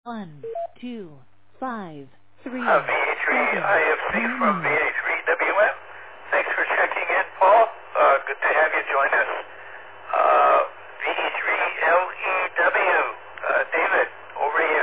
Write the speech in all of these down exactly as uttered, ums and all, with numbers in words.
One, two, five, three, Uh, V A three seven, I F C from nine. V A three W M. Thanks for checking in, Paul. Uh, good to have you join us. Uh, V E three L E W. Uh, David, over to you.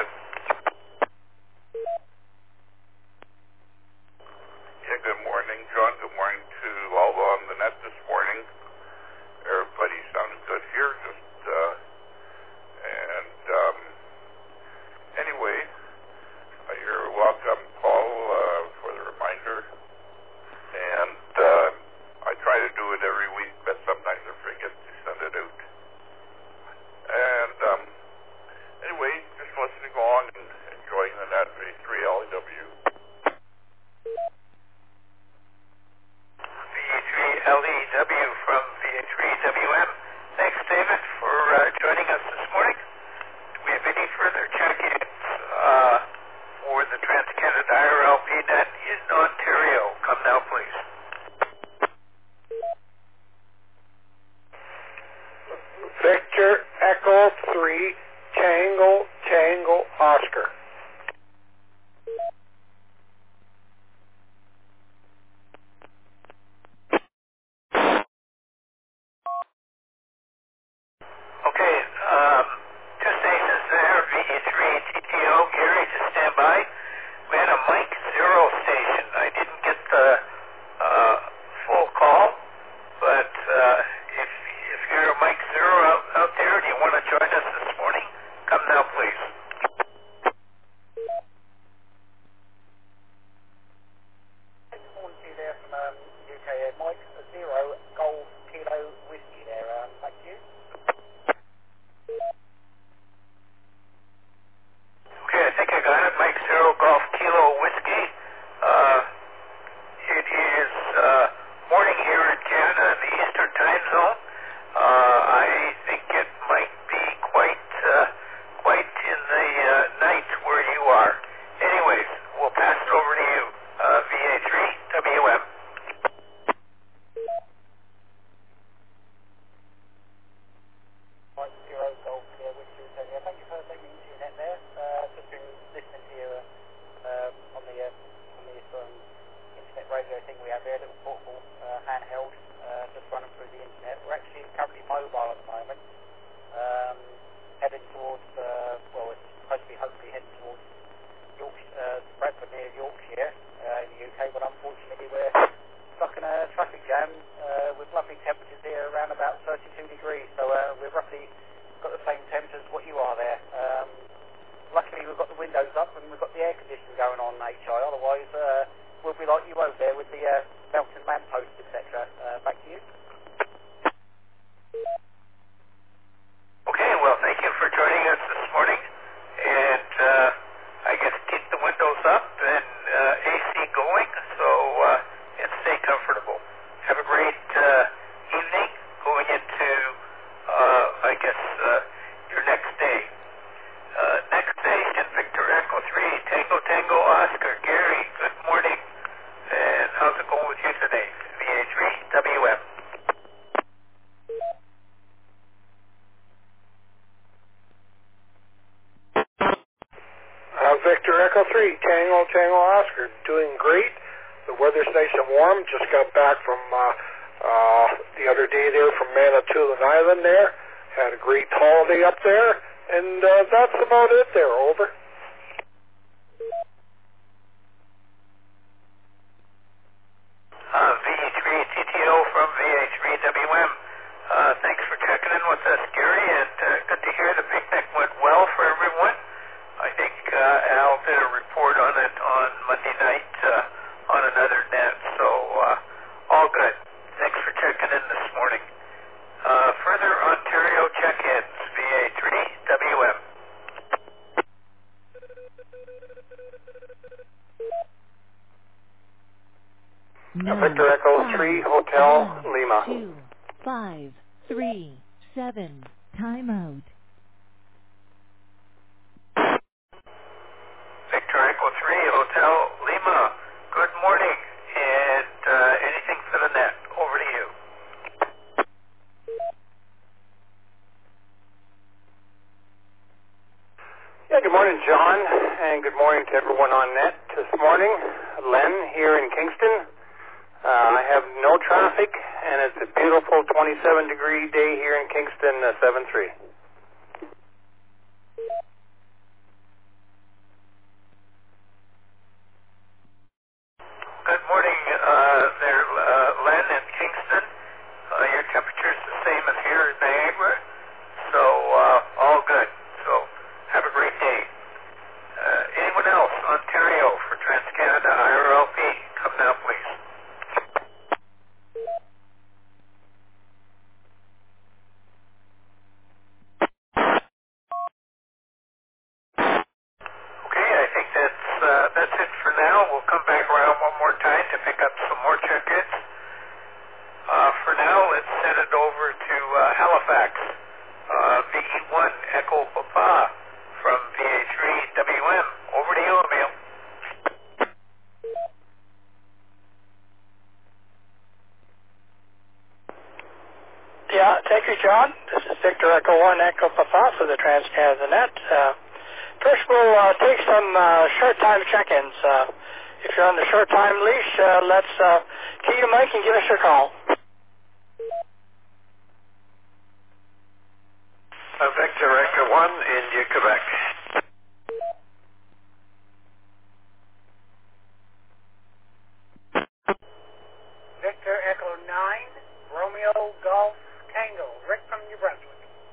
Yeah, good morning, John. Good morning to all on the net this morning. Everybody sounded good here. Just, uh, and, um, anyway, uh, you're welcome, Paul, uh, for the reminder. And, uh, I try to do it every week, but sometimes I forget to send it out. And, um, anyway, just listening on and enjoying the net V three L E W. V E three L E W from V A three W M. Thanks, David, for uh, joining us this morning. Do we have any further check-ins uh, for the TransCanada I R L P net in Ontario? Come now, please. Victor Echo three Tango Tango Oscar. Okay, um, two stations there, V E three T T O, Gary, just stand by. We had a Mike Zero station. I didn't get the uh, full call, but uh, if if you're a Mike Zero out, out there and you want to join us this morning, come now, please. Morning to you there from um, U K uh, Mike Zero Golf Kilo Whiskey there. Um, thank you. Okay, I think I got it. Mike Zero Golf Kilo Whiskey. Uh, it is uh, morning here in Canada in the Eastern Time Zone. Uh, I think it might be quite uh, quite in the uh, night where you are. Anyways, we'll pass it over to you, uh, V A three W M. Mike Zero Golf Kilo Whiskey. So, yeah, thank you for taking me into your net there. Uh, just been listening to you uh, um, on the uh, on the um, internet radio thing we have there, little portable uh, handheld, uh, just running through the internet. We're actually currently mobile at the moment, um, heading towards uh, well, it's supposed to be hopefully heading towards Yorkshire, uh, Bradford near Yorkshire uh, in the U K, but unfortunately we're stuck in a traffic jam uh, with lovely temperatures here around about thirty-two degrees, so uh, we've roughly got the same temp as what you are there. Um, luckily we've got the windows up and we've got the air conditioning going on, H I, otherwise uh, we'll be like you over there with the uh, mountain lampposts, et cetera. Uh, back to you. Okay, well, thank you for joining us this morning. And uh, I guess keep the windows up and uh, A C going, so uh, and stay comfortable. Have a great uh, evening going into, uh, I guess, uh, your next day. Uh, next station, Victor Echo three, Tango Tango Oscar. Gary, good morning. And how's it going with you today? V A three W M. Uh, Victor Echo three Tango Tango Oscar. Doing great. The weather's nice and warm. Just got back from uh, uh, the other day there from Manitoulin Island there. Had a great holiday up there. And uh, that's about it there. Over. Uh, V E three T T O from V A three W M. Uh, thanks for checking in with us, Gary, and uh, good to hear the picnic went well for everyone. I think uh, Al did a report on it on Monday night uh, on another net, so uh, all good. Thanks for checking in this morning. Uh, further Ontario check-ins, V A three W M. No. Victor Echo Five, three Hotel one, Lima. two, five, three, seven. Time out. Victor Echo three Hotel Lima. Good morning, and uh, anything for the net. Over to you. Yeah, good morning, John. John, and good morning to everyone on net this morning. Len here in Kingston. Uh, I have no traffic, and it's a beautiful twenty-seven degree day here in Kingston, uh, seven three. Good morning uh, there, uh, Len in Kingston. Uh, your temperature's the same as here in Niagara, so uh, all good. So have a great day. Uh, anyone else, Ontario for TransCanada I R L P, come now please. Okay, I think that's uh, that's it for now. We'll come back around one more time to pick up some more check-ins. Uh, for now, let's send it over to uh, Halifax. Uh, V E one Echo Papa from V A three W M. Over to you, Emil. Yeah, thank you, John. This is Victor Echo one Echo Papa for the TransCanada Net. Uh, first, we'll uh, take some uh, short time check-ins. Uh, if you're on the short time leash, uh, let's uh, key your mic and give us your call. Uh, Victor Echo one, India, Quebec. Victor Echo nine, Romeo Golf Tango, Rick from New Brunswick.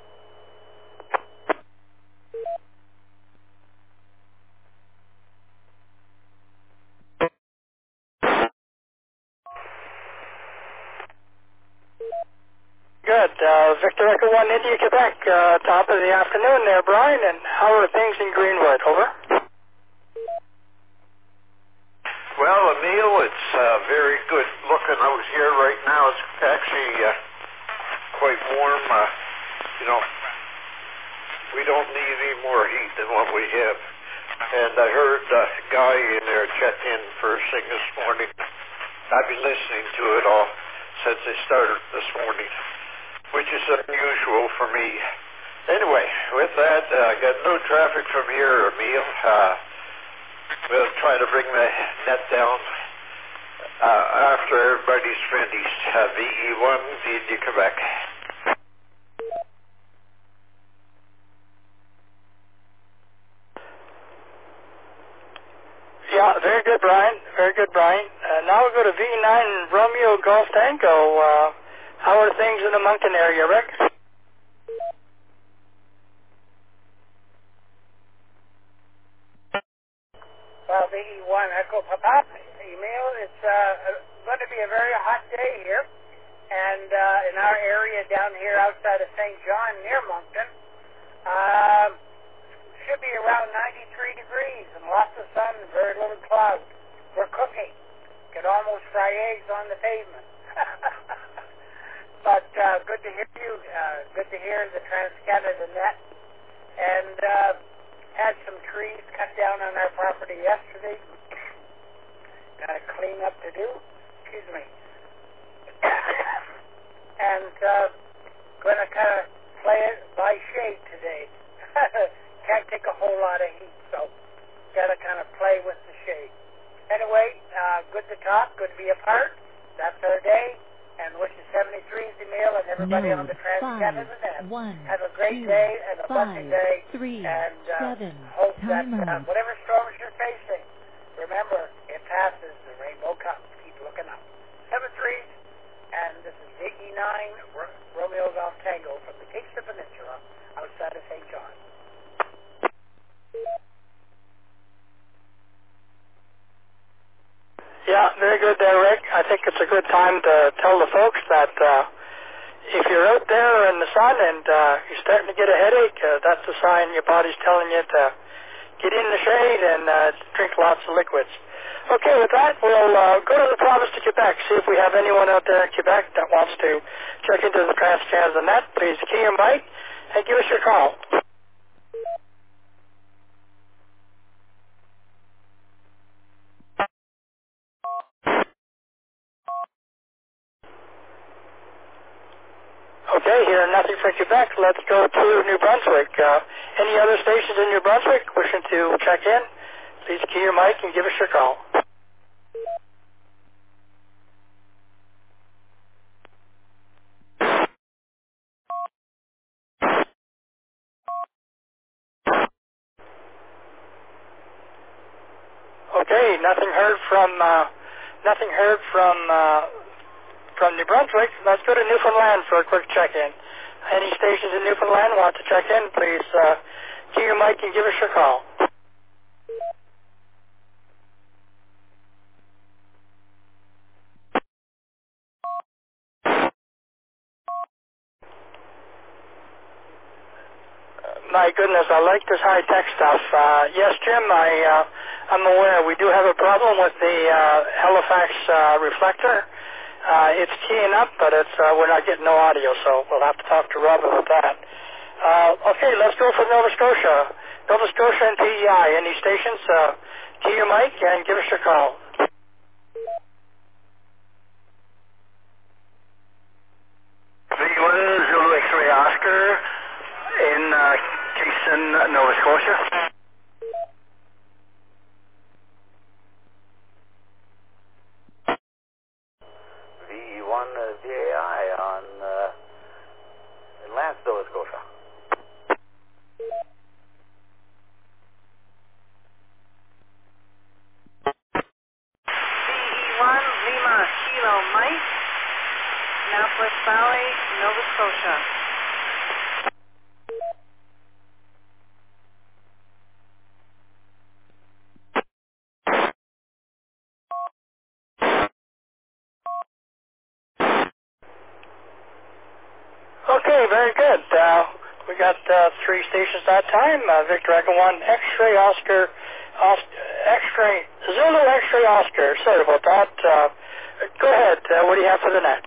Good. Uh, Victor Echo one, India, Quebec. Uh, top of the afternoon there, Brian. And how are things in Greenwood? Over. Well, Emil, it's uh, very good looking out here right now. It's actually uh, quite warm. Uh, you know, we don't need any more heat than what we have. And I heard uh, Guy in there check in first thing this morning. I've been listening to it all since they started this morning, which is unusual for me. Anyway, with that, I uh, got no traffic from here, Emil. Uh, we'll try to bring the net down uh, after everybody's finished. Uh, V E one, India, Quebec. Yeah, very good, Brian. Very good, Brian. Uh, now we'll go to V nine Romeo Golf Tango. Uh, how are things in the Moncton area, Rick? Well, V E one Echo Papa, email. It's uh, going to be a very hot day here. And uh, in our area down here outside of Saint John near Moncton, uh, should be around ninety-three degrees and lots of sun and very little cloud. We're cooking. Could almost fry eggs on the pavement. But uh, good to hear you. Uh, good to hear the TransCanada Net. And uh, had some trees cut down on our property yesterday. Got a clean up to do. Excuse me. And uh, going to kind of play it by shade today. Can't take a whole lot of heat, so got to kind of play with the shade. Anyway, uh, good to talk, good to be apart. That's our day. And wish you seventy-threes Emil and everybody Node on the TransCanada Net. one, Have a great two, day and a five, blessed day. three, and uh, seven, hope that time uh, out. whatever storms you're facing, remember, it passes, the rainbow comes. Keep looking up. Seven threes, and this is V E nine R- Romeo Golf Tango from the Kingston Peninsula outside of Saint John. Yeah, very good there, Rick. I think it's a good time to tell the folks that uh, if you're out there in the sun and uh, you're starting to get a headache, uh, that's a sign your body's telling you to get in the shade and uh, drink lots of liquids. Okay, with that, we'll uh, go to the province of Quebec, see if we have anyone out there in Quebec that wants to check into the TransCanada Net. Please key your mic and give us your call. Okay, here, nothing nothing for Quebec. Let's go to New Brunswick. Uh, any other stations in New Brunswick wishing to check in? Please key your mic and give us your call. Okay, nothing heard from uh, nothing heard from uh, from New Brunswick. Let's go to Newfoundland for a quick check-in. Any stations in Newfoundland want to check in? Please uh, key your mic and give us your call. My goodness, I like this high-tech stuff. Uh, yes, Jim, I, uh, I'm aware we do have a problem with the uh, Halifax uh, reflector. Uh, it's keying up, but it's uh, we're not getting no audio, so we'll have to talk to Rob about that. Uh, okay, let's go for Nova Scotia. Nova Scotia and P E I. Any stations? Uh, key your mic and give us your call. V one Zulu X-ray Oscar in uh, Kingston, Nova Scotia. V one uh, V A I on uh, in Lance, Nova Scotia. V E one Lima Kilo Mike, Annapolis Valley, Nova Scotia. Okay, very good. Uh, we got uh, three stations that time. Uh, Victor Echo one, X-ray Oscar, Os- X-ray Zulu X-ray Oscar. Sorry about that. Uh, go ahead. Uh, what do you have for the net?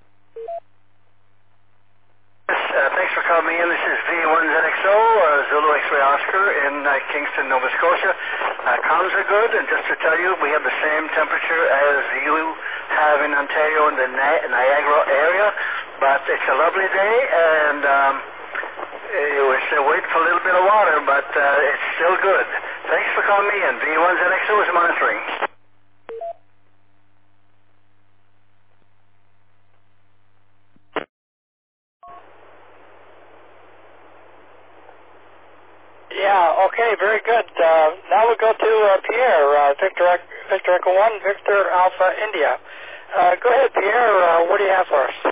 Yes, uh, thanks for calling me in. This is V one Z X O, uh, Zulu X-ray Oscar in uh, Kingston, Nova Scotia. Uh, comms are good, and just to tell you, we have the same temperature as you have in Ontario in the Ni- Niagara area, but it's a lovely day, and um, we're still waiting for a little bit of water, but uh, it's still good. Thanks for calling me in. V one Z X O is monitoring. Yeah, okay, very good. Uh, now we'll go to uh, Pierre, uh, Victor, Victor Echo one, Victor Alpha India. Uh, go ahead, Pierre. Uh, what do you have for us?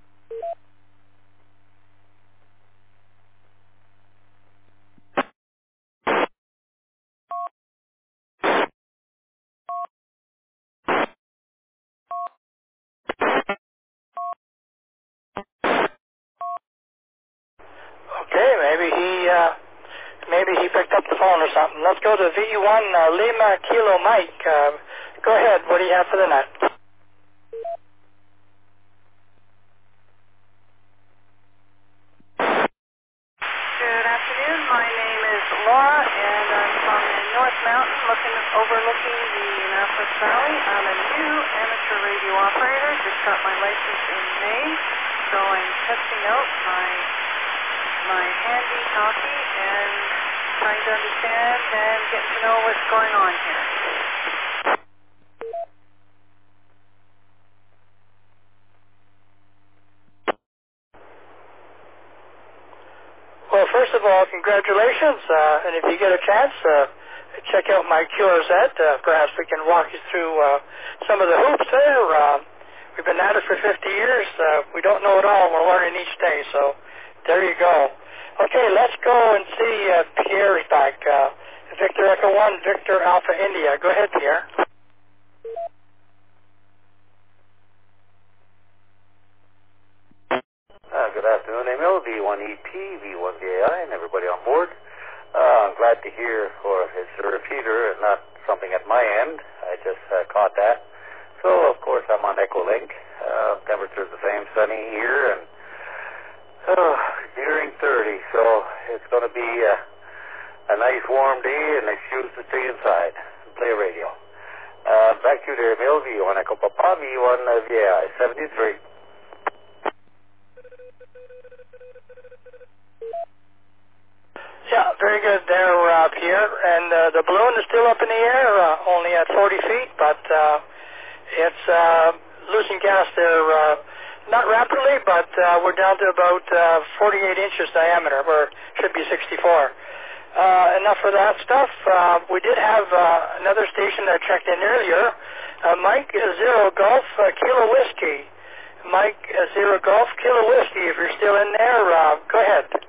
Okay, maybe he uh, maybe he picked up the phone or something. Let's go to V one uh, Lima Kilo Mike. Uh, go ahead. What do you have for the net? Good afternoon. My name is Laura, and I'm from the North Mountain, looking overlooking the Annapolis Valley. I'm a new amateur radio operator. Just got my license in May, so I'm testing out my my handy talkie and trying to understand and get to know what's going on here. Well, first of all, congratulations, uh, and if you get a chance, uh, check out my Q R Z. Uh, perhaps we can walk you through uh, some of the hoops there. Uh, we've been at it for fifty years. Uh, we don't know it all. We're learning each day, so there you go. Okay, let's go and see uh, Pierre's back. Uh, Victor Echo one, Victor Alpha India. Go ahead, Pierre. Uh, good afternoon, Emil, V one E P, V one V A I, and everybody on board. Uh, I'm glad to hear, or it's a repeater and not something at my end. I just uh, caught that. So, of course, I'm on Echolink. Uh, temperature's the same, sunny here, and oh, nearing thirty, so it's going to be uh, a nice warm day and an excuse to stay inside and play radio. Uh, back to you there, Emil, V one Echo Papa, V one uh, V A I, seventy-three. very good there, uh, Pierre. And uh, the balloon is still up in the air, uh, only at forty feet, but uh, it's uh, losing gas there, uh, not rapidly, but uh, we're down to about uh, forty-eight inches diameter, where it should be sixty-four. Uh, enough for that stuff. Uh, we did have uh, another station that checked in earlier. Uh, Mike uh, Zero Golf uh, Kilo Whiskey. Mike uh, Zero Golf Kilo Whiskey. If you're still in there, uh, go ahead.